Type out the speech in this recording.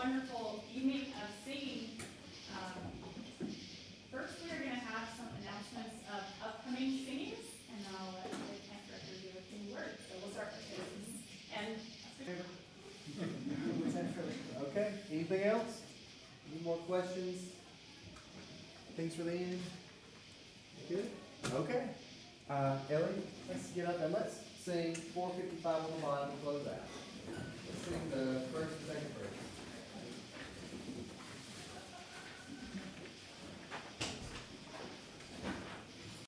wonderful evening of singing. First, we are going to have some announcements of upcoming singings, and then I'll let the camp director give a few words. So we'll start with citizens. And okay, anything else? Any more questions? Things for the end? Good? Okay. Ellie, let's get up and let's sing 455 on the bottom and close out. Let's sing the first and second verse.